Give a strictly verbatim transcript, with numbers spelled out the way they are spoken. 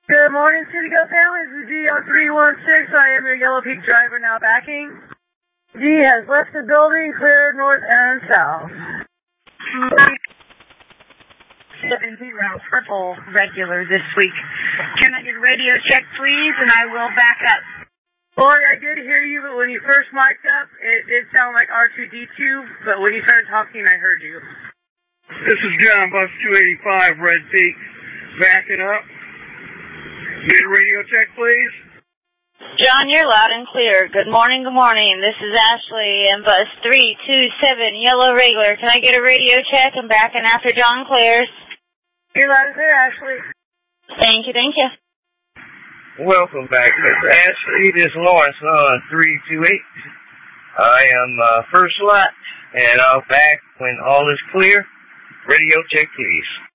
Good morning, City Go families. This is G O three one six. I am your Yellow Peak driver now backing. G has left the building, cleared north and south. seven zero purple regular this week. Can I get a radio check, please? And I will back up. Boy, I did hear you, but when you first mic'd up, it did sound like R two D two, but when you started talking, I heard you. This is John, bus two eighty-five, Red Peak. Backing up. Get a radio check, please. John, you're loud and clear. Good morning, good morning. This is Ashley in bus three two seven, Yellow Regular. Can I get a radio check? I'm backing after John clears. You're loud and clear, Ashley. Thank you, thank you. Welcome back, Mister Ashley. This is Lawrence on three two eight. I am uh, first lot, and I'll back when all is clear. Radio check, please.